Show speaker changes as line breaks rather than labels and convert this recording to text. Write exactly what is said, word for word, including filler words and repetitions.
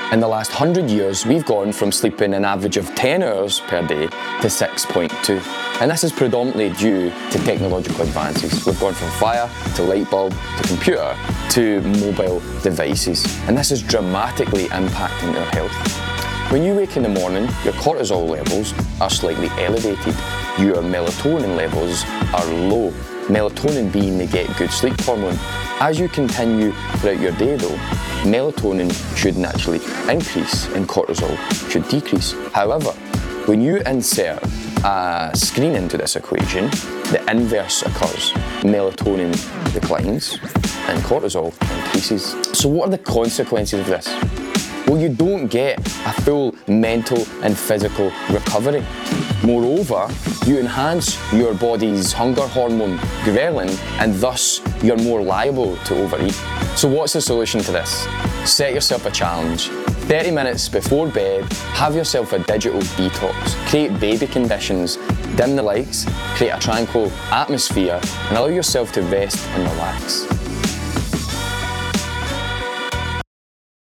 In the last hundred years, we've gone from sleeping an average of ten hours per day to six point two. And this is predominantly due to technological advances. We've gone from fire to light bulb to computer to mobile devices. And this is dramatically impacting our health. When you wake in the morning, your cortisol levels are slightly elevated. Your melatonin levels are low. Melatonin being the get good sleep hormone. As you continue throughout your day though, melatonin should naturally increase and cortisol should decrease. However, when you insert a screen into this equation, the inverse occurs. Melatonin declines and cortisol increases. So what are the consequences of this? Well, you don't get a full mental and physical recovery. Moreover, you enhance your body's hunger hormone, ghrelin, and thus you're more liable to overeat. So what's the solution to this? Set yourself a challenge. thirty minutes before bed, have yourself a digital detox. Create baby conditions, dim the lights, create a tranquil atmosphere, and allow yourself to rest and relax.